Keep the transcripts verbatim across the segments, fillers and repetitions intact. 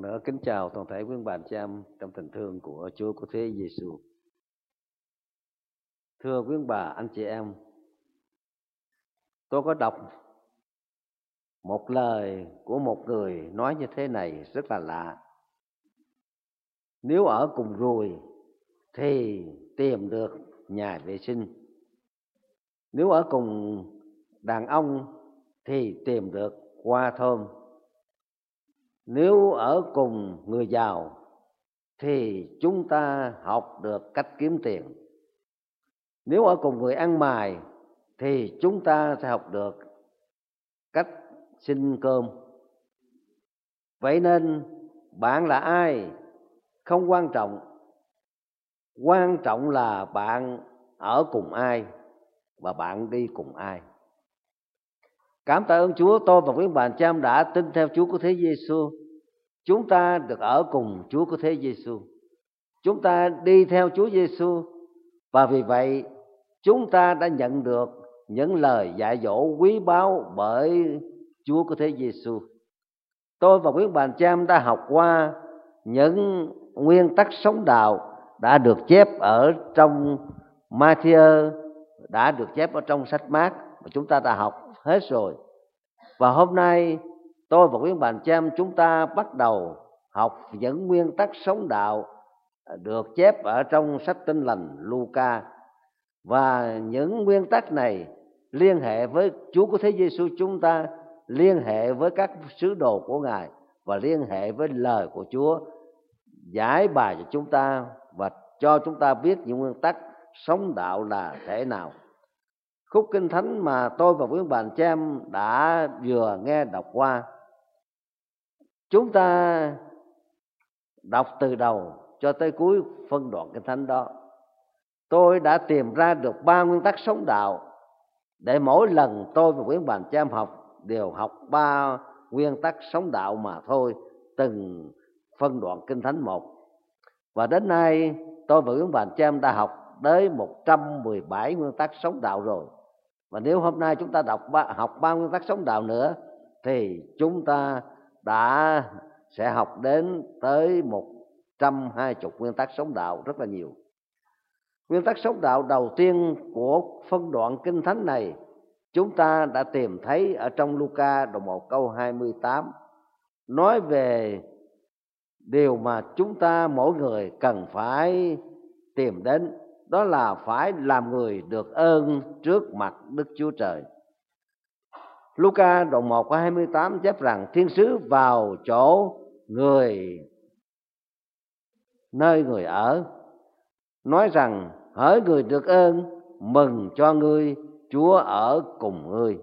nữa kính chào toàn thể quý bạn chị em trong tình thương của Chúa Cứu Thế Giêsu. Thưa quý bà, anh chị em, tôi có đọc một lời của một người nói như thế này rất là lạ. Nếu ở cùng ruồi thì tìm được nhà vệ sinh. Nếu ở cùng đàn ông thì tìm được hoa thơm. Nếu ở cùng người giàu thì chúng ta học được cách kiếm tiền. Nếu ở cùng người ăn mày thì chúng ta sẽ học được cách xin cơm. Vậy nên bạn là ai không quan trọng, quan trọng là bạn ở cùng ai và bạn đi cùng ai. Cảm tạ ơn Chúa, tôi và quý bạn cha em đã tin theo Chúa Cứu Thế Giêsu. Chúng ta được ở cùng Chúa Cứu Thế Giêsu. Chúng ta đi theo Chúa Giêsu và vì vậy chúng ta đã nhận được những lời dạy dỗ quý báu bởi Chúa Cứu Thế Giêsu. Tôi và quý bạn cha em đã học qua những nguyên tắc sống đạo đã được chép ở trong Matthew, đã được chép ở trong sách Mác mà chúng ta đã học hết rồi. Và hôm nay tôi và quý bạn cha em chúng ta bắt đầu học những nguyên tắc sống đạo được chép ở trong sách Tin Lành Luca. Và những nguyên tắc này liên hệ với Chúa Cứu Thế Giêsu chúng ta, liên hệ với các sứ đồ của Ngài và liên hệ với lời của Chúa giải bài cho chúng ta và cho chúng ta biết những nguyên tắc sống đạo là thế nào. Khúc Kinh Thánh mà tôi và quý bạn cha em đã vừa nghe đọc qua, chúng ta đọc từ đầu cho tới cuối phân đoạn Kinh Thánh đó. Tôi đã tìm ra được ba nguyên tắc sống đạo, để mỗi lần tôi và quý bạn cha em học đều học ba nguyên tắc sống đạo mà thôi, từng phân đoạn Kinh Thánh một. Và đến nay tôi và quý bạn cha em đã học tới một trăm mười bảy nguyên tắc sống đạo rồi. Và nếu hôm nay chúng ta đọc ba, học ba nguyên tắc sống đạo nữa thì chúng ta đã sẽ học đến tới một trăm hai mươi nguyên tắc sống đạo, rất là nhiều. Nguyên tắc sống đạo đầu tiên của phân đoạn Kinh Thánh này chúng ta đã tìm thấy ở trong Luca đoạn một câu hai mươi tám, nói về điều mà chúng ta mỗi người cần phải tìm đến, đó là phải làm người được ơn trước mặt Đức Chúa Trời. Luca đoạn một câu hai mươi tám chép rằng thiên sứ vào chỗ người nơi người ở, nói rằng hỡi người được ơn, mừng cho ngươi, Chúa ở cùng ngươi.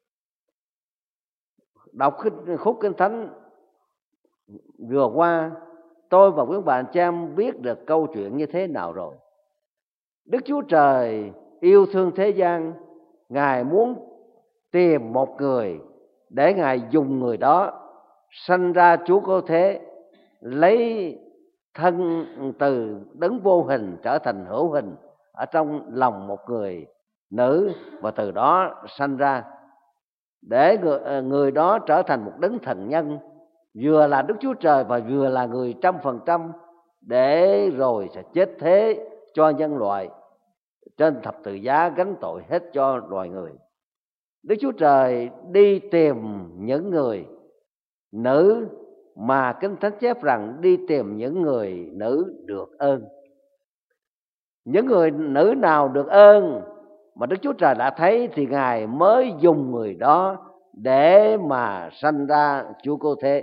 Đọc khúc Kinh Thánh vừa qua, tôi và quý bạn cha em biết được câu chuyện như thế nào rồi. Đức Chúa Trời yêu thương thế gian, Ngài muốn tìm một người để Ngài dùng người đó sanh ra Chúa Cứu Thế, lấy thân từ đấng vô hình trở thành hữu hình ở trong lòng một người nữ, và từ đó sanh ra để người, người đó trở thành một đấng thần nhân, vừa là Đức Chúa Trời và vừa là người trăm phần trăm, để rồi sẽ chết thế cho nhân loại, trên thập tự giá gánh tội hết cho loài người. Đức Chúa Trời đi tìm những người nữ mà Kinh Thánh chép rằng đi tìm những người nữ được ơn. Những người nữ nào được ơn mà Đức Chúa Trời đã thấy thì Ngài mới dùng người đó để mà sanh ra Chúa Cứu Thế.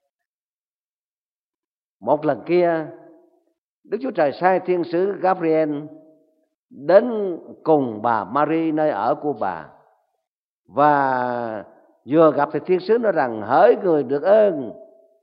Một lần kia, Đức Chúa Trời sai thiên sứ Gabriel đến cùng bà Mary nơi ở của bà, và vừa gặp thì thiên sứ nói rằng hỡi người được ơn,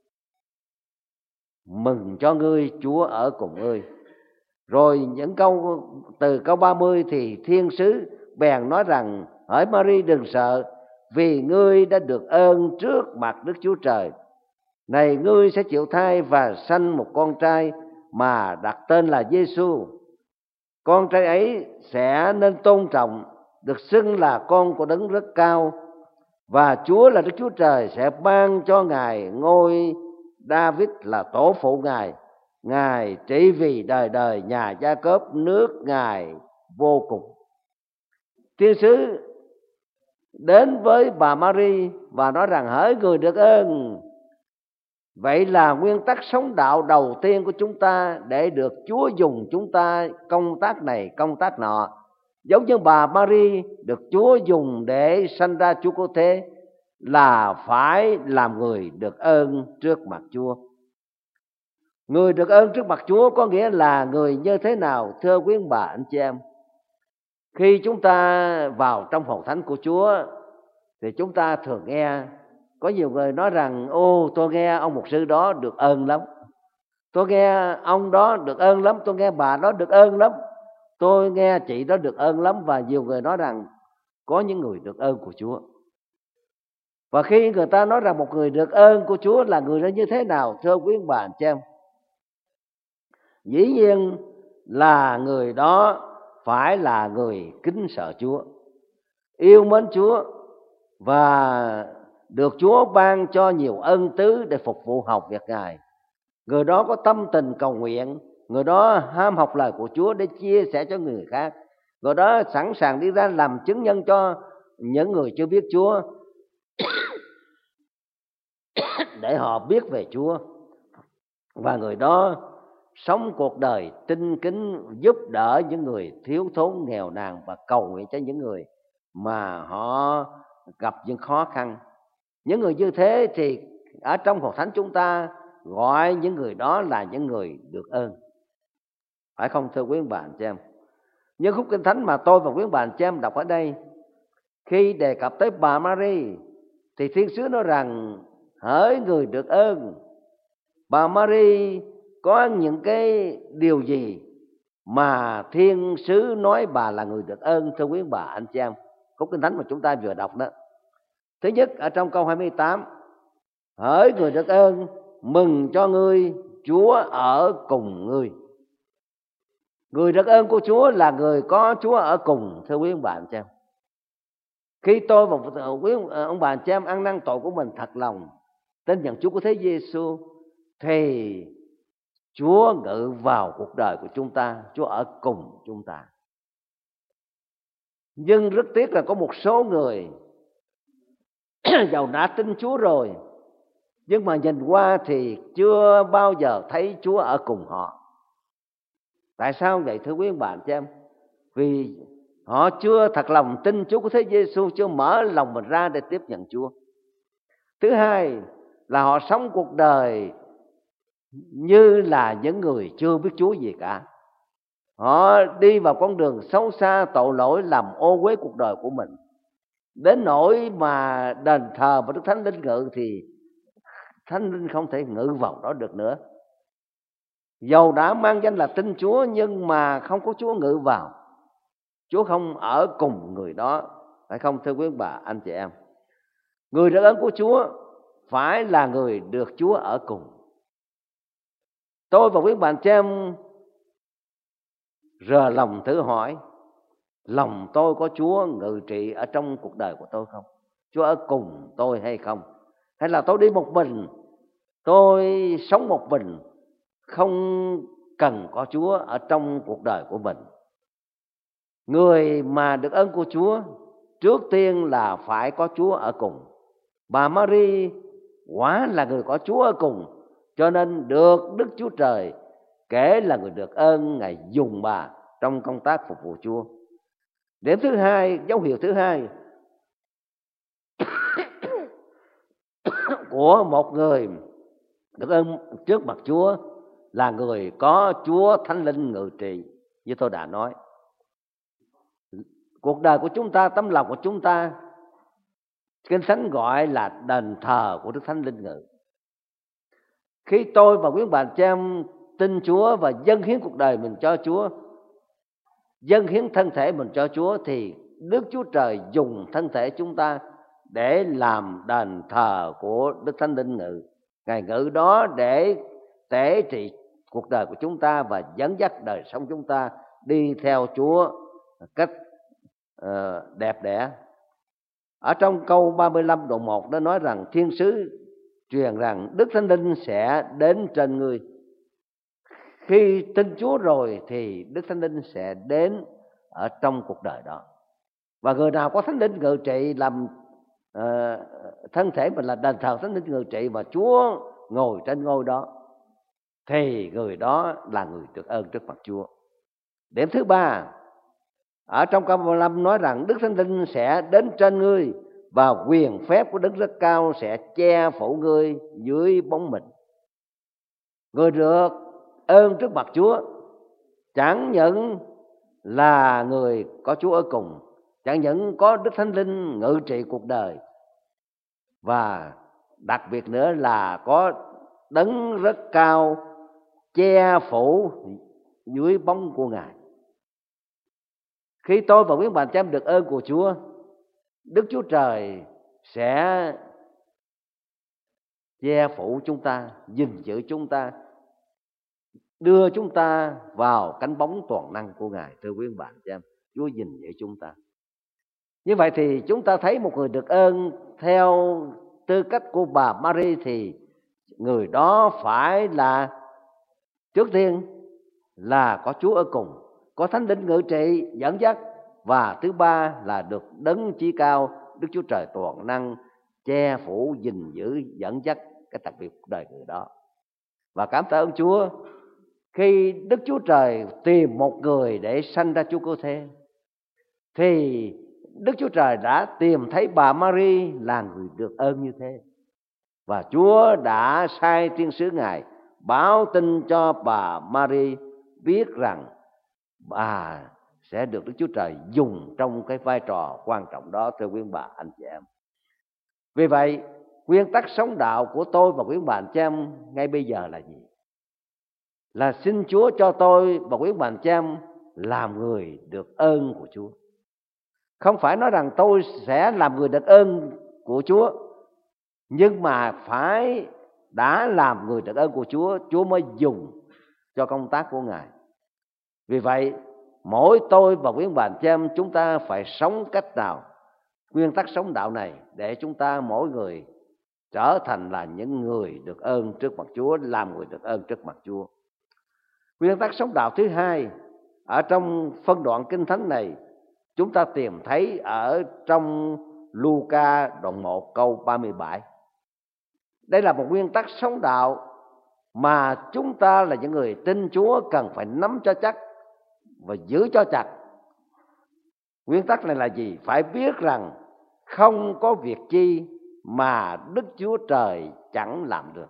mừng cho ngươi, Chúa ở cùng ngươi. Rồi những câu từ câu ba mươi thì thiên sứ bèn nói rằng hỡi Mary đừng sợ, vì ngươi đã được ơn trước mặt Đức Chúa Trời. Này ngươi sẽ chịu thai và sanh một con trai mà đặt tên là Giêsu. Con trai ấy sẽ nên tôn trọng, được xưng là con của đấng rất cao, và Chúa là Đức Chúa Trời sẽ ban cho Ngài ngôi David là tổ phụ Ngài, Ngài trị vì đời đời, nhà Gia-cốp nước Ngài vô cùng. Thiên sứ đến với bà Mary và nói rằng: hỡi người được ơn. Vậy là nguyên tắc sống đạo đầu tiên của chúng ta để được Chúa dùng chúng ta công tác này công tác nọ. Giống như bà Mary được Chúa dùng để sanh ra Chúa Cứu Thế, là phải làm người được ơn trước mặt Chúa. Người được ơn trước mặt Chúa có nghĩa là người như thế nào, thưa quý bà anh chị em? Khi chúng ta vào trong hội thánh của Chúa thì chúng ta thường nghe có nhiều người nói rằng: ô, tôi nghe ông mục sư đó được ơn lắm, tôi nghe ông đó được ơn lắm, tôi nghe bà đó được ơn lắm, tôi nghe chị đó được ơn lắm. Và nhiều người nói rằng có những người được ơn của Chúa. Và khi người ta nói rằng một người được ơn của Chúa là người đó như thế nào, thưa quý bà anh chị em? Dĩ nhiên là người đó phải là người kính sợ Chúa, yêu mến Chúa và được Chúa ban cho nhiều ân tứ để phục vụ học việc Ngài. Người đó có tâm tình cầu nguyện, người đó ham học lời của Chúa để chia sẻ cho người khác, người đó sẵn sàng đi ra làm chứng nhân cho những người chưa biết Chúa để họ biết về Chúa. Và người đó sống cuộc đời tinh kính, giúp đỡ những người thiếu thốn nghèo nàn và cầu nguyện cho những người mà họ gặp những khó khăn. Những người như thế thì ở trong hội thánh chúng ta gọi những người đó là những người được ơn, phải không thưa quý bạn chị em? Nhưng khúc kinh thánh mà tôi và quý bạn chị em đọc ở đây, khi đề cập tới bà Mary thì thiên sứ nói rằng: hỡi người được ơn. Bà Mary có những cái điều gì mà thiên sứ nói bà là người được ơn, thưa quý bà anh chị em? Khúc kinh thánh mà chúng ta vừa đọc đó. Thứ nhất, ở trong câu hai mươi tám: hỡi người được ơn, mừng cho ngươi, Chúa ở cùng ngươi. Người được ơn của Chúa là người có Chúa ở cùng, thưa quý ông bà anh chị em. Khi tôi và quý ông bà anh chị em ăn năn tội của mình thật lòng, tin nhận Chúa của thế Giêsu, thì Chúa ngự vào cuộc đời của chúng ta, Chúa ở cùng chúng ta. Nhưng rất tiếc là có một số người dầu đã tin Chúa rồi, nhưng mà nhìn qua thì chưa bao giờ thấy Chúa ở cùng họ. Tại sao vậy thưa quý bạn chị em? Vì họ chưa thật lòng tin Chúa của thế Giêsu, chưa mở lòng mình ra để tiếp nhận Chúa. Thứ hai là họ sống cuộc đời như là những người chưa biết Chúa gì cả. Họ đi vào con đường xấu xa, tội lỗi, làm ô uế cuộc đời của mình, đến nỗi mà đền thờ và Đức Thánh Linh ngự thì Thánh Linh không thể ngự vào đó được nữa. Dầu đã mang danh là tin Chúa nhưng mà không có Chúa ngự vào, Chúa không ở cùng người đó, phải không thưa quý bà anh chị em? Người được ơn của Chúa phải là người được Chúa ở cùng. Tôi và quý bạn chị em rờ lòng thử hỏi, lòng tôi có Chúa ngự trị ở trong cuộc đời của tôi không? Chúa ở cùng tôi hay không? Hay là tôi đi một mình, tôi sống một mình, không cần có Chúa ở trong cuộc đời của mình? Người mà được ơn của Chúa trước tiên là phải có Chúa ở cùng. Bà Mary quả là người có Chúa ở cùng, cho nên được Đức Chúa Trời kể là người được ơn, Ngài dùng bà trong công tác phục vụ Chúa. Điểm thứ hai, dấu hiệu thứ hai của một người được ơn trước mặt Chúa là người có Chúa Thánh Linh ngự trị. Như tôi đã nói, cuộc đời của chúng ta, tấm lòng của chúng ta, Kinh Thánh gọi là đền thờ của Đức Thánh Linh ngự. Khi tôi và quý bạn chị em tin Chúa và dâng hiến cuộc đời mình cho Chúa, dâng hiến thân thể mình cho Chúa, thì Đức Chúa Trời dùng thân thể chúng ta để làm đền thờ của Đức Thánh Linh ngự. Ngài ngự đó để tể trị cuộc đời của chúng ta và dẫn dắt đời sống chúng ta đi theo Chúa cách uh, đẹp đẽ. Ở trong câu ba mươi lăm đoạn một nó nói rằng thiên sứ truyền rằng Đức Thánh Linh sẽ đến trên ngươi. Khi tin Chúa rồi thì Đức Thánh Linh sẽ đến ở trong cuộc đời đó. Và người nào có Thánh Linh ngự trị, làm uh, thân thể mình là đền thờ Thánh Linh ngự trị và Chúa ngồi trên ngôi đó, thì người đó là người được ơn trước mặt Chúa. Điểm thứ ba, ở trong câu mười lăm nói rằng Đức Thánh Linh sẽ đến trên ngươi và quyền phép của Đức Rất Cao sẽ che phủ ngươi dưới bóng mình. Người được ơn trước mặt Chúa chẳng những là người có Chúa ở cùng, chẳng những có Đức Thánh Linh ngự trị cuộc đời, và đặc biệt nữa là có Đấng Rất Cao che phủ dưới bóng của Ngài. Khi tôi và quý bạn chị em được ơn của Chúa, Đức Chúa Trời sẽ che phủ chúng ta, gìn giữ chúng ta, đưa chúng ta vào cánh bóng toàn năng của Ngài. Thưa quý bạn chị em, Chúa gìn giữ chúng ta. Như vậy thì chúng ta thấy một người được ơn theo tư cách của bà Mary thì người đó phải là trước tiên là có Chúa ở cùng, có Thánh Linh ngự trị dẫn dắt, và thứ ba là được Đấng Chí Cao Đức Chúa Trời toàn năng che phủ gìn giữ dẫn dắt cái đặc biệt cuộc đời người đó. Và cảm tạ ơn Chúa, khi Đức Chúa Trời tìm một người để sanh ra Chúa Cứu Thế thì Đức Chúa Trời đã tìm thấy bà Mary là người được ơn như thế, và Chúa đã sai thiên sứ Ngài báo tin cho bà Mary biết rằng bà sẽ được Đức Chúa Trời dùng trong cái vai trò quan trọng đó. Thưa quý bà anh chị em, vì vậy nguyên tắc sống đạo của tôi và quý bà anh chị em ngay bây giờ là gì? Là xin Chúa cho tôi và quý bà anh chị em làm người được ơn của Chúa. Không phải nói rằng tôi sẽ làm người được ơn của Chúa, nhưng mà phải đã làm người được ơn của Chúa, Chúa mới dùng cho công tác của Ngài. Vì vậy mỗi tôi và quý bà chị em chúng ta phải sống cách nào nguyên tắc sống đạo này để chúng ta mỗi người trở thành là những người được ơn trước mặt Chúa, làm người được ơn trước mặt Chúa. Nguyên tắc sống đạo thứ hai ở trong phân đoạn kinh thánh này chúng ta tìm thấy ở trong Luca đoạn một câu ba mươi bảy. Đây là một nguyên tắc sống đạo mà chúng ta là những người tin Chúa cần phải nắm cho chắc và giữ cho chặt. Nguyên tắc này là gì? Phải biết rằng không có việc chi mà Đức Chúa Trời chẳng làm được.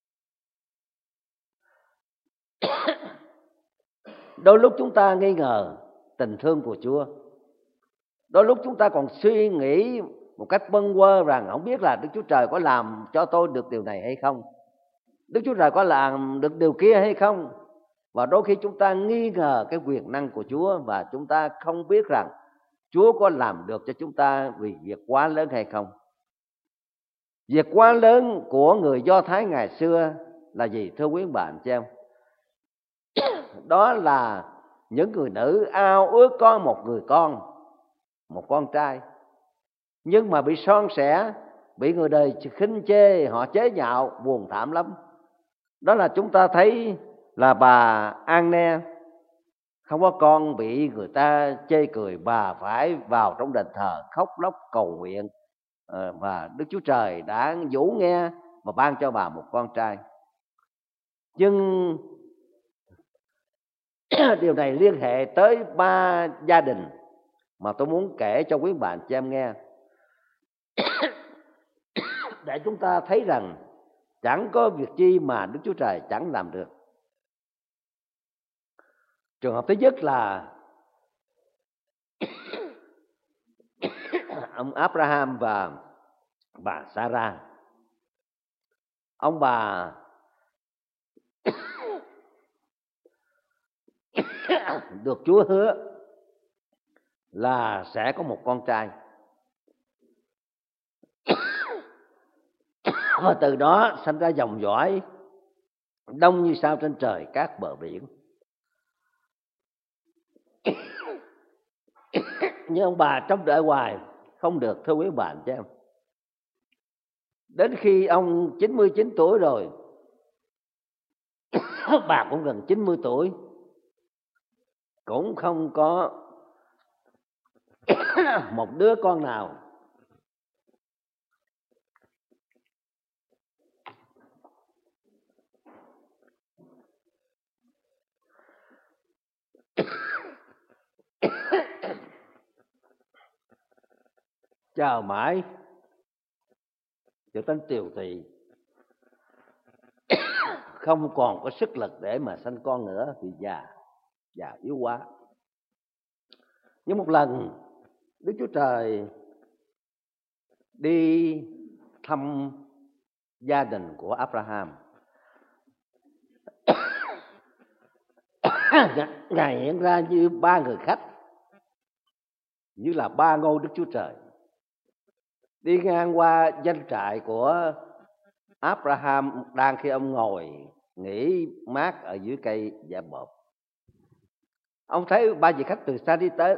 Đôi lúc chúng ta nghi ngờ tình thương của Chúa, đôi lúc chúng ta còn suy nghĩ một cách bâng quơ rằng không biết là Đức Chúa Trời có làm cho tôi được điều này hay không, Đức Chúa Trời có làm được điều kia hay không. Và đôi khi chúng ta nghi ngờ cái quyền năng của Chúa, và chúng ta không biết rằng Chúa có làm được cho chúng ta vì việc quá lớn hay không. Việc quá lớn của người Do Thái ngày xưa là gì thưa quý bạn chị em? Đó là những người nữ ao ước có một người con, một con trai, nhưng mà bị son sẻ, bị người đời khinh chê, họ chế nhạo, buồn thảm lắm. Đó là chúng ta thấy là bà An-ne không có con, bị người ta chê cười, bà phải vào trong đền thờ khóc lóc cầu nguyện, và Đức Chúa Trời đã dỗ nghe và ban cho bà một con trai. Nhưng điều này liên hệ tới ba gia đình mà tôi muốn kể cho quý bạn chị em nghe, để chúng ta thấy rằng chẳng có việc chi mà Đức Chúa Trời chẳng làm được. Trường hợp thứ nhất là ông Abraham và bà Sarah. Ông bà được Chúa hứa là sẽ có một con trai, và từ đó sanh ra dòng dõi đông như sao trên trời các bờ biển. Nhưng ông bà trông đợi hoài không được, thưa quý bạn chứ em. Đến khi ông chín mươi chín tuổi rồi, bà cũng gần chín mươi tuổi, cũng không có một đứa con nào. Chờ mãi cho đến tiều tỳ, không còn có sức lực để mà sanh con nữa vì già già yếu quá. Nhưng một lần Đức Chúa Trời đi thăm gia đình của Abraham, Ngài hiện ra như ba người khách, như là ba ngôi Đức Chúa Trời, đi ngang qua doanh trại của Abraham đang khi ông ngồi nghỉ mát ở dưới cây dạ bộp. Ông thấy ba vị khách từ xa đi tới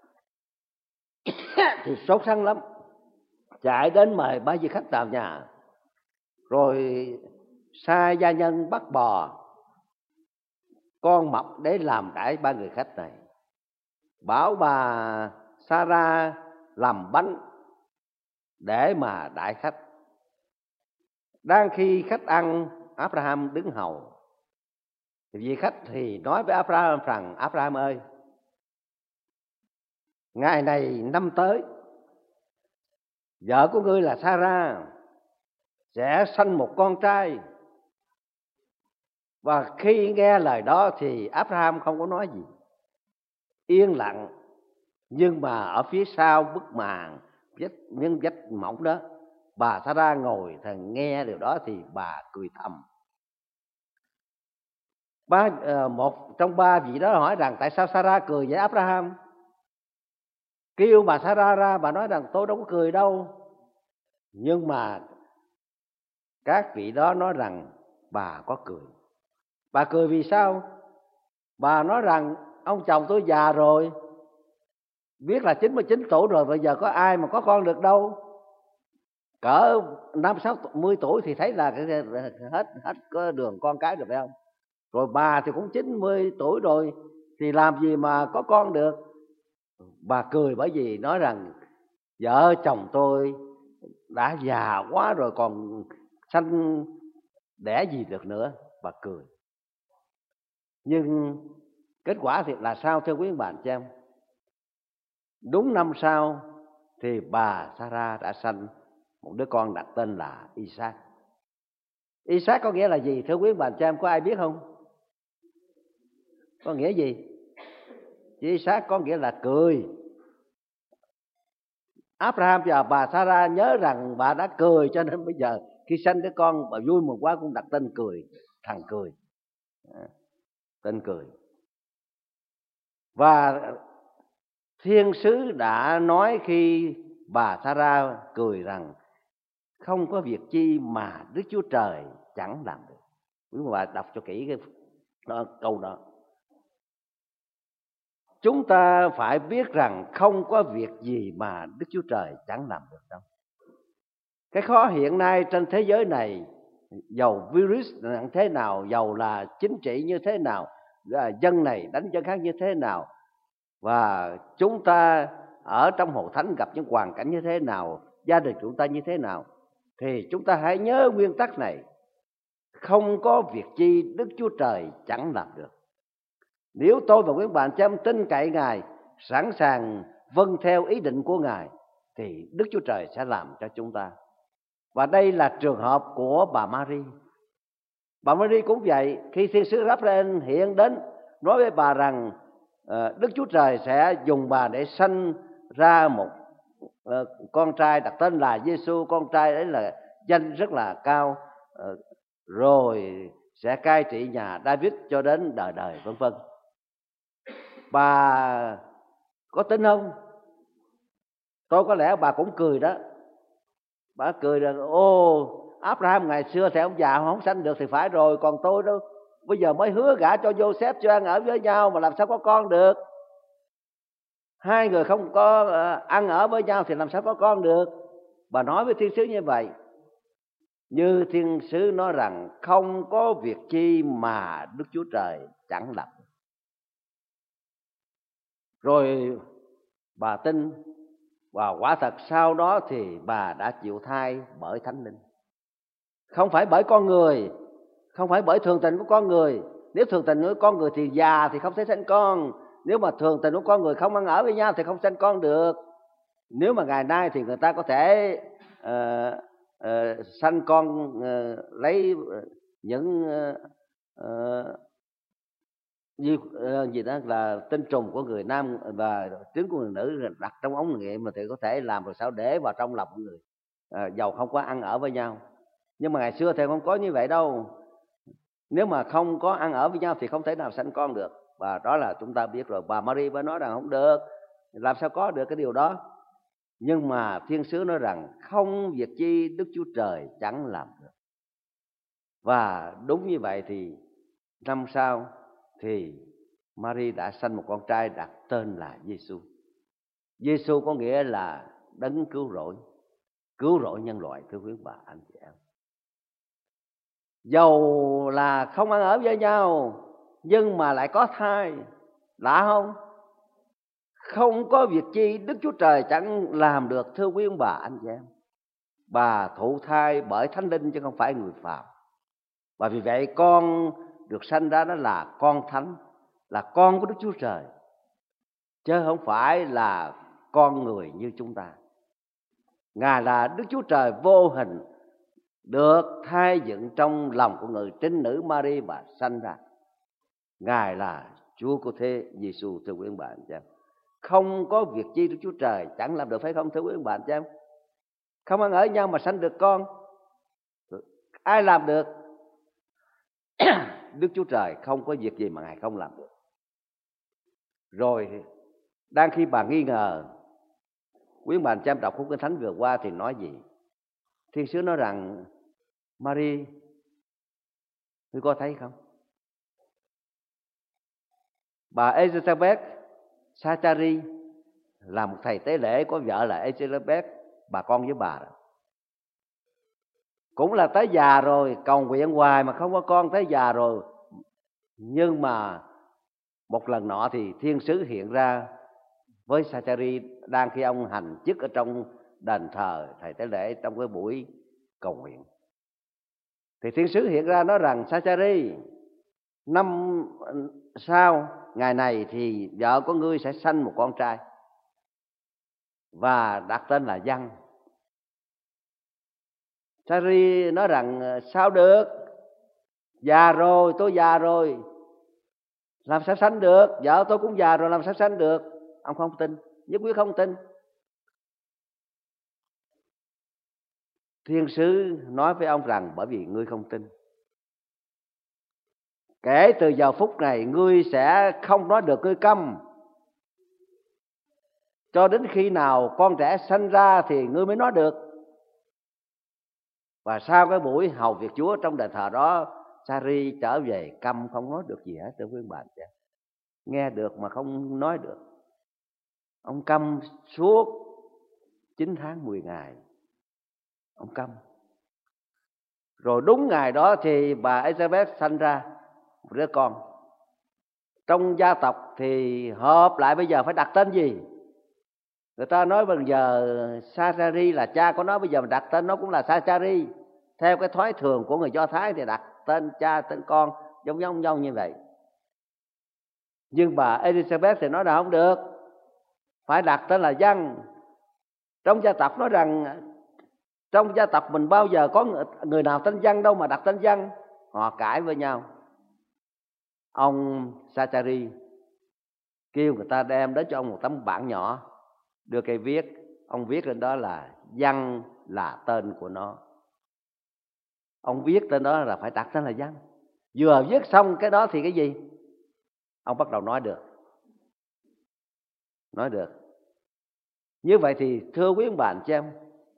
thì sốt sắng lắm, chạy đến mời ba vị khách vào nhà, rồi sai gia nhân bắt bò con mọc để làm đãi ba người khách này, bảo bà Sarah làm bánh để mà đãi khách. Đang khi khách ăn, Abraham đứng hầu. Thì vị khách thì nói với Abraham rằng: Abraham ơi, ngày này năm tới, vợ của ngươi là Sarah sẽ sanh một con trai. Và khi nghe lời đó thì Abraham không có nói gì, yên lặng. Nhưng mà ở phía sau bức màn vách miếng vách mỏng đó, bà Sarah ngồi thằng nghe điều đó thì bà cười thầm. Ba, một trong ba vị đó hỏi rằng tại sao Sarah cười với Abraham. Kêu bà Sarah ra, bà nói rằng tôi đâu có cười đâu. Nhưng mà các vị đó nói rằng bà có cười. Bà cười vì sao? Bà nói rằng ông chồng tôi già rồi, biết là chín mươi chín tuổi rồi, bây giờ có ai mà có con được đâu. Cỡ năm sáu mươi tuổi thì thấy là hết hết có đường con cái được, phải không? Rồi bà thì cũng chín mươi tuổi rồi thì làm gì mà có con được. Bà cười bởi vì nói rằng vợ chồng tôi đã già quá rồi, còn sanh đẻ gì được nữa. Bà cười. Nhưng kết quả thì là sao thưa quý bạn chị em? Đúng năm sau thì bà Sarah đã sanh một đứa con đặt tên là Isaac. Isaac có nghĩa là gì thưa quý bạn chị em, có ai biết không? Có nghĩa gì? Isaac có nghĩa là cười. Abraham và bà Sarah nhớ rằng bà đã cười, cho nên bây giờ khi sanh đứa con bà vui mừng quá cũng đặt tên cười, thằng cười, tên cười. Và thiên sứ đã nói khi bà Sarah cười rằng không có việc chi mà Đức Chúa Trời chẳng làm được. Quý bà đọc cho kỹ cái đó, câu đó. Chúng ta phải biết rằng không có việc gì mà Đức Chúa Trời chẳng làm được đâu. Cái khó hiện nay trên thế giới này, dầu virus nặng thế nào, dầu là chính trị như thế nào, dân này đánh dân khác như thế nào, và chúng ta ở trong hội thánh gặp những hoàn cảnh như thế nào, gia đình chúng ta như thế nào, thì chúng ta hãy nhớ nguyên tắc này: không có việc chi Đức Chúa Trời chẳng làm được. Nếu tôi và quý bạn chăm tin cậy Ngài, sẵn sàng vâng theo ý định của Ngài, thì Đức Chúa Trời sẽ làm cho chúng ta. Và đây là trường hợp của bà Mary. Bà Mary cũng vậy. Khi thiên sứ Gabriel hiện đến nói với bà rằng Đức Chúa Trời sẽ dùng bà để sanh ra một con trai đặt tên là Giêsu, con trai đấy là danh rất là cao, rồi sẽ cai trị nhà David cho đến đời đời vân vân. Bà có tin không? Tôi có lẽ bà cũng cười đó. Bà cười rằng ô, Abraham ngày xưa thì ông già không sanh được thì phải rồi, còn tôi đâu, bây giờ mới hứa gả cho Joseph cho ăn ở với nhau mà làm sao có con được. Hai người không có ăn ở với nhau thì làm sao có con được. Bà nói với thiên sứ như vậy. Như thiên sứ nói rằng không có việc chi mà Đức Chúa Trời chẳng làm. Rồi bà tin, và quả thật sau đó thì bà đã chịu thai bởi Thánh Linh. Không phải bởi con người, không phải bởi thường tình của con người. Nếu thường tình của con người thì già thì không thể sanh con. Nếu mà thường tình của con người không ăn ở với nhau thì không sanh con được. Nếu mà ngày nay thì người ta có thể uh, uh, sanh con uh, lấy những uh, uh, gì, uh, gì đó là tinh trùng của người nam và trứng của người nữ đặt trong ống nghiệm mà thì có thể làm rồi sao để vào trong lòng của người, uh, dầu không có ăn ở với nhau. Nhưng mà ngày xưa thì không có như vậy đâu. Nếu mà không có ăn ở với nhau thì không thể nào sanh con được. Và đó là chúng ta biết rồi. Bà Maria mới nói rằng không được, làm sao có được cái điều đó. Nhưng mà thiên sứ nói rằng không việc chi Đức Chúa Trời chẳng làm được. Và đúng như vậy thì năm sau thì Maria đã sanh một con trai đặt tên là Giêsu. Giêsu có nghĩa là đấng cứu rỗi, cứu rỗi nhân loại, thưa quý bà anh chị em. Dầu là không ăn ở với nhau nhưng mà lại có thai, lạ không? Không có việc chi Đức Chúa Trời chẳng làm được, thưa quý ông bà anh chị em. Bà thụ thai bởi Thánh Linh chứ không phải người phàm. Và vì vậy con được sanh ra đó là con thánh, là con của Đức Chúa Trời, chứ không phải là con người như chúng ta. Ngài là Đức Chúa Trời vô hình, được thai dựng trong lòng của người trinh nữ Maria và sanh ra. Ngài là Chúa của thế Giêsu, thưa quý ông bà anh chị em. Không có việc chi Đức Chúa Trời chẳng làm được, phải không thưa quý ông bà anh chị em? Không ăn ở nhau mà sanh được con, ai làm được? Đức Chúa Trời không có việc gì mà Ngài không làm được. Rồi đang khi bà nghi ngờ, quý ông bà anh chị em đọc khúc Kinh Thánh vừa qua thì nói gì? Thiên sứ nói rằng Maria, ngươi có thấy không? Bà Elizabeth Sachari là một thầy tế lễ, có vợ là Elizabeth, bà con với bà đó. Cũng là tới già rồi, cầu nguyện hoài mà không có con, tới già rồi. Nhưng mà một lần nọ thì thiên sứ hiện ra với Sachari đang khi ông hành chức ở trong đền thờ thầy tế lễ trong cái buổi cầu nguyện. Thì thiên sứ hiện ra nói rằng Sachari, năm sau ngày này thì vợ của ngươi sẽ sanh một con trai và đặt tên là Giăng. Sachari nói rằng sao được, già rồi, tôi già rồi, làm sao sanh được, vợ tôi cũng già rồi, làm sao sanh được. Ông không tin, nhất quyết không tin. Thiên sứ nói với ông rằng bởi vì ngươi không tin, kể từ giờ phút này ngươi sẽ không nói được, ngươi câm, cho đến khi nào con trẻ sanh ra thì ngươi mới nói được. Và sau cái buổi hầu việc Chúa trong đền thờ đó, Sari trở về câm, không nói được gì hết, thưa quý bạn. Nghe được mà không nói được. Ông câm suốt chín tháng mười ngày. Ông câm. Rồi đúng ngày đó thì bà Elizabeth sanh ra một đứa con. Trong gia tộc thì họp lại bây giờ phải đặt tên gì? Người ta nói bây giờ Sachari là cha của nó, bây giờ mình đặt tên nó cũng là Sachari. Theo cái thói thường của người Do Thái thì đặt tên cha tên con giống giống nhau như vậy. Nhưng bà Elizabeth thì nói là không được, phải đặt tên là Giăng. Trong gia tộc nói rằng trong gia tộc mình bao giờ có người nào tên Giăng đâu mà đặt tên Giăng. Họ cãi với nhau. Ông Sachari kêu người ta đem đến cho ông một tấm bảng nhỏ, đưa cây viết. Ông viết lên đó là Giăng là tên của nó. Ông viết tên đó là phải đặt tên là Giăng. Vừa viết xong cái đó thì cái gì? Ông bắt đầu nói được. Nói được. Như vậy thì thưa quý ông bà anh chị em,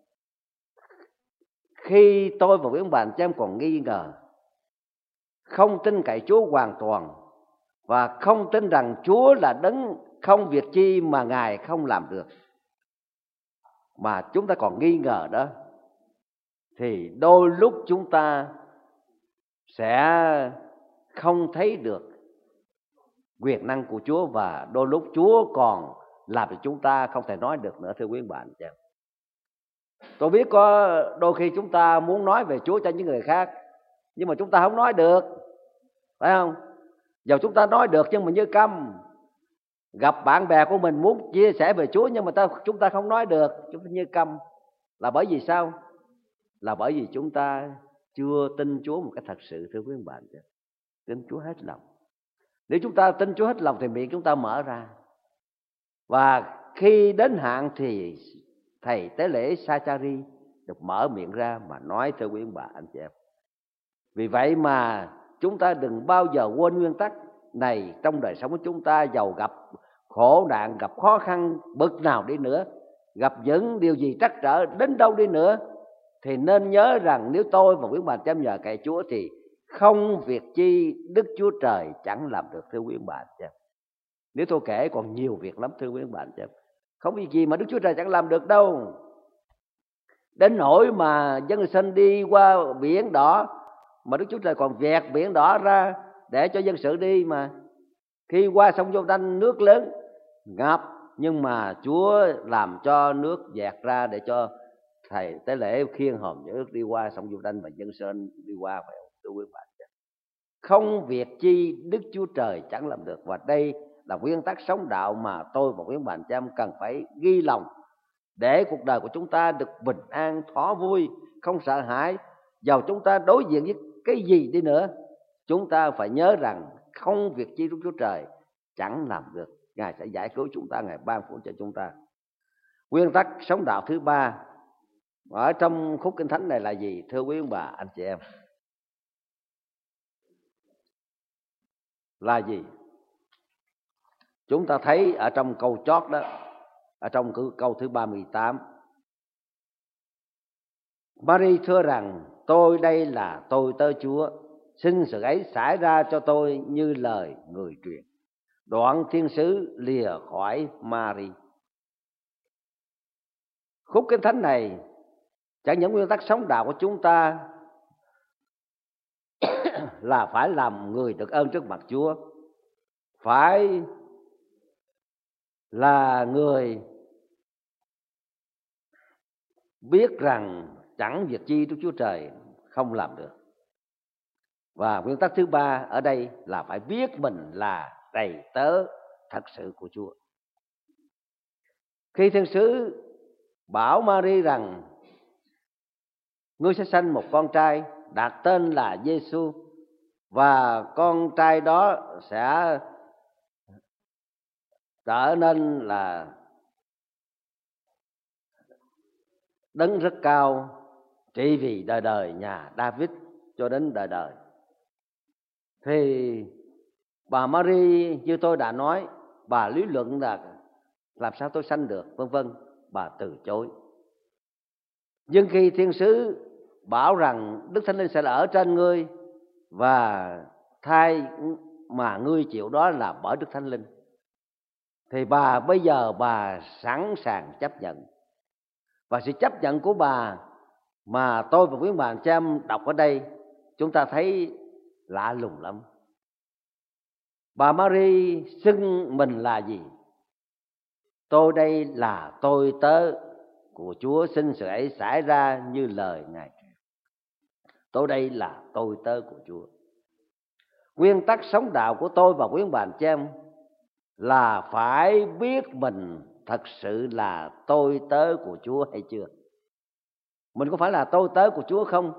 khi tôi và quý ông bà anh chị em còn nghi ngờ, không tin cậy Chúa hoàn toàn và không tin rằng Chúa là đấng không việc chi mà Ngài không làm được, mà chúng ta còn nghi ngờ đó, thì đôi lúc chúng ta sẽ không thấy được quyền năng của Chúa, và đôi lúc Chúa còn làm cho chúng ta không thể nói được nữa, thưa quý bạn. Tôi biết có đôi khi chúng ta muốn nói về Chúa cho những người khác, nhưng mà chúng ta không nói được, phải không? Giờ chúng ta nói được nhưng mà như câm. Gặp bạn bè của mình muốn chia sẻ về Chúa nhưng mà ta, chúng ta không nói được, chúng ta như câm. Là bởi vì sao? Là bởi vì chúng ta chưa tin Chúa một cách thật sự, thưa quý bạn. Tin Chúa hết lòng. Nếu chúng ta tin Chúa hết lòng thì miệng chúng ta mở ra. Và khi đến hạn thì thầy tế lễ Sa-cha-ri được mở miệng ra mà nói, thưa quý bà anh chị em. Vì vậy mà chúng ta đừng bao giờ quên nguyên tắc này trong đời sống của chúng ta. Dầu gặp khổ nạn, gặp khó khăn bực nào đi nữa, gặp những điều gì trắc trở đến đâu đi nữa, thì nên nhớ rằng nếu tôi và quý bà chị em nhờ cậy Chúa thì không việc chi Đức Chúa Trời chẳng làm được, thưa quý bà chị em. Nếu tôi kể còn nhiều việc lắm, thưa quý bà chị em. Không việc gì mà Đức Chúa Trời chẳng làm được đâu. Đến nỗi mà dân sinh đi qua biển đỏ mà Đức Chúa Trời còn vẹt biển đỏ ra để cho dân sự đi. Mà khi qua sông Giô-đanh nước lớn ngập, nhưng mà Chúa làm cho nước vẹt ra để cho thầy tế lễ khiêng hòm nước đi qua sông Giô-đanh và dân sinh đi qua, phải không, thưa quý bạn? Không việc chi Đức Chúa Trời chẳng làm được. Và đây là nguyên tắc sống đạo mà tôi và quý bạn chị em cần phải ghi lòng, để cuộc đời của chúng ta được bình an, thỏa vui, không sợ hãi. Dầu chúng ta đối diện với cái gì đi nữa, chúng ta phải nhớ rằng không việc chi Đức Chúa Trời chẳng làm được. Ngài sẽ giải cứu chúng ta, Ngài ban phước cho chúng ta. Nguyên tắc sống đạo thứ ba ở trong khúc kinh thánh này là gì, thưa quý ông bà anh chị em? Là gì? Chúng ta thấy ở trong câu chót đó, ở trong câu thứ ba mươi tám, Mary thưa rằng tôi đây là tôi tớ Chúa, xin sự ấy xảy ra cho tôi như lời người truyền. Đoạn thiên sứ lìa khỏi Mary. Khúc kinh thánh này chẳng những nguyên tắc sống đạo của chúng ta là phải làm người được ơn trước mặt Chúa, phải là người biết rằng chẳng việc chi Đức Chúa Trời không làm được. Và nguyên tắc thứ ba ở đây là phải biết mình là đầy tớ thật sự của Chúa. Khi thiên sứ bảo Mary rằng ngươi sẽ sanh một con trai, đặt tên là Giê-xu, và con trai đó sẽ trở nên là đấng rất cao, trị vì đời đời nhà David cho đến đời đời, thì bà Mary như tôi đã nói, bà lý luận là làm sao tôi sanh được, vân vân, bà từ chối. Nhưng khi thiên sứ bảo rằng Đức Thánh Linh sẽ ở trên ngươi và thai mà ngươi chịu đó là bởi Đức Thánh Linh, thì bà bây giờ bà sẵn sàng chấp nhận. Và sự chấp nhận của bà mà tôi và quý bạn cha em đọc ở đây, chúng ta thấy lạ lùng lắm. Bà Mary xưng mình là gì? Tôi đây là tôi tớ của Chúa, xin sự ấy xảy ra như lời Ngài truyền. Tôi đây là tôi tớ của Chúa. Nguyên tắc sống đạo của tôi và quý bạn cha em là phải biết mình thật sự là tôi tớ của Chúa hay chưa. Mình có phải là tôi tớ của Chúa không?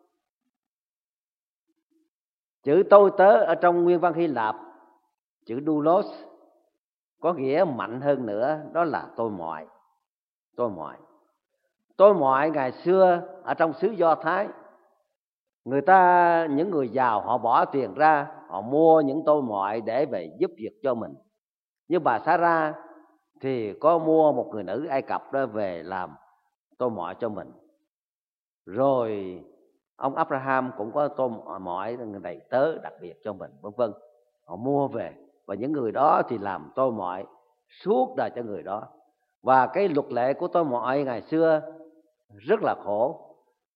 Chữ tôi tớ ở trong nguyên văn Hy Lạp, chữ doulos, có nghĩa mạnh hơn nữa, đó là tôi mọi. Tôi mọi. Tôi mọi ngày xưa ở trong xứ Do Thái, người ta, những người giàu họ bỏ tiền ra, họ mua những tôi mọi để về giúp việc cho mình. Như bà Sarah thì có mua một người nữ Ai Cập đó về làm tôi mọi cho mình. Rồi ông Abraham cũng có tôi mọi người đầy tớ đặc biệt cho mình, vân vân. Họ mua về và những người đó thì làm tôi mọi suốt đời cho người đó. Và cái luật lệ của tôi mọi ngày xưa rất là khổ.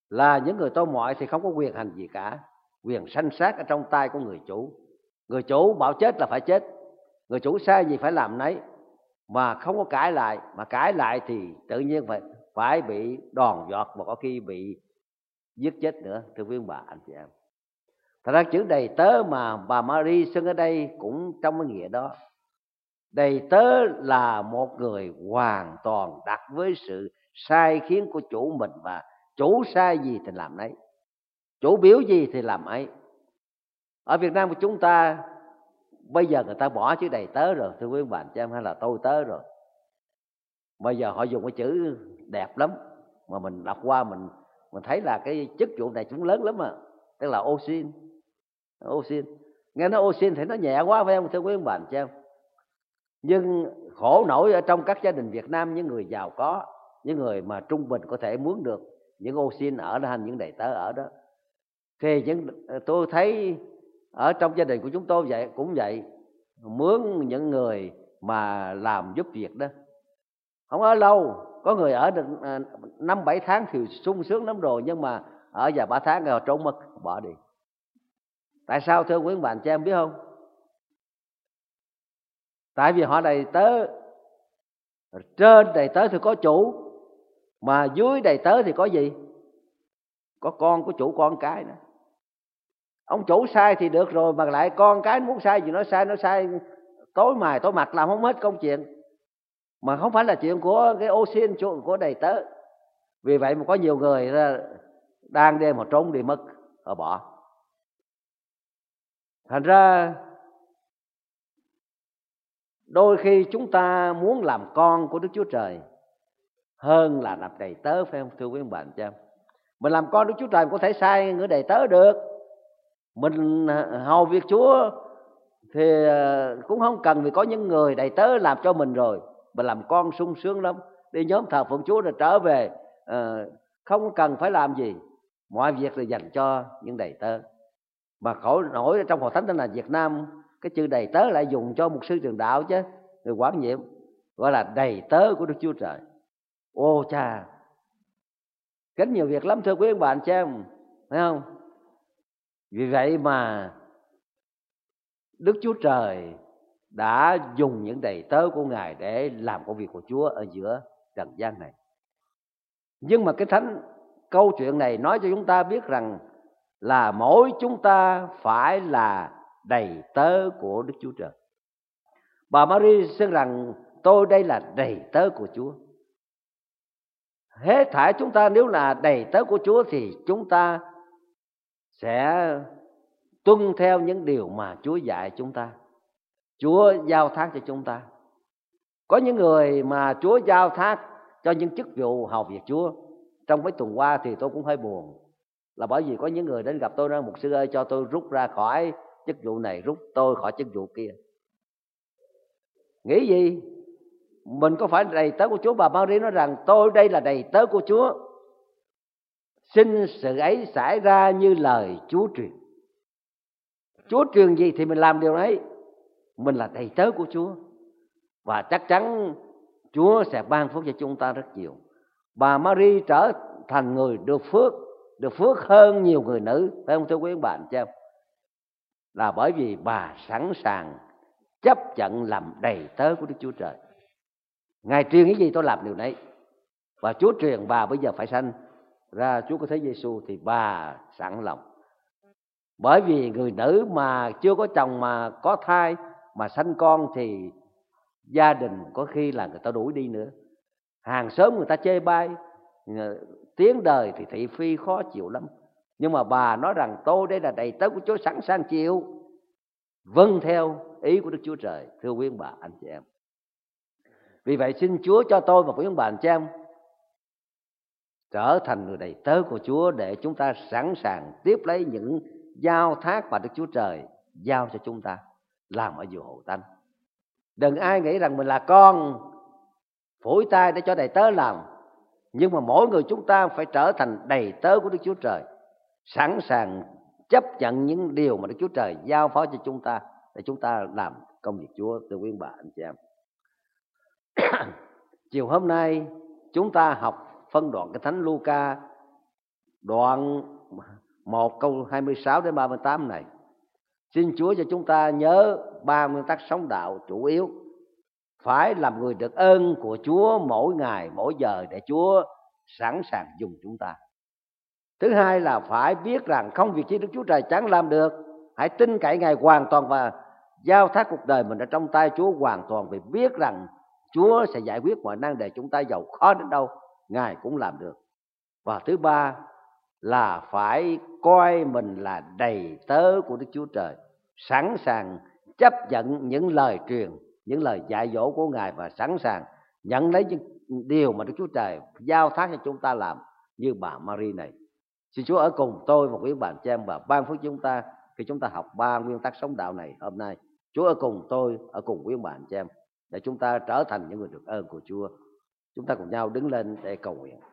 là những người tôi mọi thì không có quyền hành gì cả. Quyền sanh sát ở trong tay của người chủ. Người chủ bảo chết là phải chết, người chủ sai gì phải làm nấy, mà không có cãi lại. Mà cãi lại thì tự nhiên phải phải bị đòn giọt, và có khi bị giết chết nữa, thưa quý ông bà anh chị em. Thật ra chữ đầy tớ mà bà Mary xưng ở đây cũng trong cái nghĩa đó. Đầy tớ là một người hoàn toàn đặt với sự sai khiến của chủ mình, và chủ sai gì thì làm nấy, chủ biểu gì thì làm ấy. Ở Việt Nam của chúng ta bây giờ người ta bỏ chữ đầy tớ rồi, thưa quý bạn chị em, hay là tôi tớ rồi. Bây giờ họ dùng cái chữ đẹp lắm, mà mình đọc qua mình mình thấy là cái chức vụ này cũng lớn lắm mà, tức là ô xin. Ô xin, nghe nói ô xin thì nó nhẹ quá phải không, thưa quý bạn chị em? Nhưng khổ nổi ở trong các gia đình Việt Nam, những người giàu có, những người mà trung bình có thể mướn được những ô xin ở đó, hành những đầy tớ ở đó, thì những tôi thấy ở trong gia đình của chúng tôi vậy cũng vậy, mướn những người mà làm giúp việc đó, không ở lâu, có người ở được năm bảy tháng thì sung sướng lắm rồi, nhưng mà ở vài ba tháng rồi trốn mất, bỏ đi. Tại sao thưa quý bạn chị em biết không? Tại vì họ đầy tớ, trên đầy tớ thì có chủ, mà dưới đầy tớ thì có gì? Có con của chủ, con cái nữa. Ông chủ sai thì được rồi, mà lại con cái muốn sai gì nó sai, nó sai tối mài tối mặt làm không hết công chuyện, mà không phải là chuyện của cái ô xin của đầy tớ. Vì vậy mà có nhiều người đang đêm mà trốn đi mất, họ bỏ. Thành ra đôi khi chúng ta muốn làm con của Đức Chúa Trời hơn là làm đầy tớ, phải không thưa quý bạn chị em? Mình làm con Đức Chúa Trời có thể sai người đầy tớ được. Mình hầu việc Chúa thì cũng không cần vì có những người đầy tớ làm cho mình rồi. Mình làm con sung sướng lắm, đi nhóm thờ phượng Chúa rồi trở về, không cần phải làm gì, mọi việc là dành cho những đầy tớ. Mà khổ nổi trong Hội Thánh Tin Lành Việt Nam, cái chữ đầy tớ lại dùng cho mục sư truyền đạo chứ, người quản nhiệm, gọi là đầy tớ của Đức Chúa Trời. Ô cha, gánh nhiều việc lắm thưa quý bạn chị em, phải không? Vì vậy mà Đức Chúa Trời đã dùng những đầy tớ của Ngài để làm công việc của Chúa ở giữa trần gian này. Nhưng mà cái thánh câu chuyện này nói cho chúng ta biết rằng là mỗi chúng ta phải là đầy tớ của Đức Chúa Trời. Bà Mary xưng rằng tôi đây là đầy tớ của Chúa. Hết thảy chúng ta nếu là đầy tớ của Chúa thì chúng ta sẽ tuân theo những điều mà Chúa dạy chúng ta, Chúa giao thác cho chúng ta. Có những người mà Chúa giao thác cho những chức vụ hầu việc Chúa. Trong mấy tuần qua thì tôi cũng hơi buồn, là bởi vì có những người đến gặp tôi nói: mục sư ơi, cho tôi rút ra khỏi chức vụ này, rút tôi khỏi chức vụ kia. Nghĩ gì? Mình có phải đầy tớ của Chúa? Bà Mary nói rằng tôi đây là đầy tớ của Chúa, xin sự ấy xảy ra như lời Chúa truyền. Chúa truyền gì thì mình làm điều ấy. Mình là đầy tớ của Chúa, và chắc chắn Chúa sẽ ban phước cho chúng ta rất nhiều. Bà Mary trở thành người được phước, được phước hơn nhiều người nữ, phải không thưa quý bạn chứ? Là bởi vì bà sẵn sàng chấp nhận làm đầy tớ của Đức Chúa Trời. Ngài truyền cái gì tôi làm điều đấy, và Chúa truyền bà bây giờ phải sanh ra Chúa có Thế Giêsu thì bà sẵn lòng. Bởi vì người nữ mà chưa có chồng mà có thai mà sanh con thì gia đình có khi là người ta đuổi đi nữa, hàng xóm người ta chê bai, tiếng đời thì thị phi khó chịu lắm. Nhưng mà bà nói rằng tôi đây là đầy tớ của Chúa, sẵn sàng chịu vâng theo ý của Đức Chúa Trời, thưa quý bà anh chị em. Vì vậy xin Chúa cho tôi và quý bà anh chị em trở thành người đầy tớ của Chúa, để chúng ta sẵn sàng tiếp lấy những giao thác mà Đức Chúa Trời giao cho chúng ta làm ở giữa hội thánh. Đừng ai nghĩ rằng mình là con phủi tay để cho đầy tớ làm, nhưng mà mỗi người chúng ta phải trở thành đầy tớ của Đức Chúa Trời, sẵn sàng chấp nhận những điều mà Đức Chúa Trời giao phó cho chúng ta để chúng ta làm công việc Chúa, thưa quý bà anh chị em. Chiều hôm nay chúng ta học phân đoạn cái Thánh Luca đoạn một câu hai mươi sáu đến ba mươi tám này. Xin Chúa cho chúng ta nhớ ba nguyên tắc sống đạo chủ yếu: phải làm người được ơn của Chúa mỗi ngày mỗi giờ để Chúa sẵn sàng dùng chúng ta. Thứ hai là phải biết rằng không việc chi Đức Chúa Trời chẳng làm được. Hãy tin cậy Ngài hoàn toàn và giao thác cuộc đời mình ở trong tay Chúa hoàn toàn, vì biết rằng Chúa sẽ giải quyết mọi nan đề chúng ta, giàu khó đến đâu Ngài cũng làm được. Và thứ ba là phải coi mình là đầy tớ của Đức Chúa Trời, sẵn sàng chấp nhận những lời truyền, những lời dạy dỗ của Ngài và sẵn sàng nhận lấy những điều mà Đức Chúa Trời giao thác cho chúng ta làm, như bà Mary này. Xin Chúa ở cùng tôi và quý bạn chị em và ban phước chúng ta khi chúng ta học ba nguyên tắc sống đạo này hôm nay. Chúa ở cùng tôi, ở cùng quý bạn chị em để chúng ta trở thành những người được ơn của Chúa. Chúng ta cùng nhau đứng lên để cầu nguyện.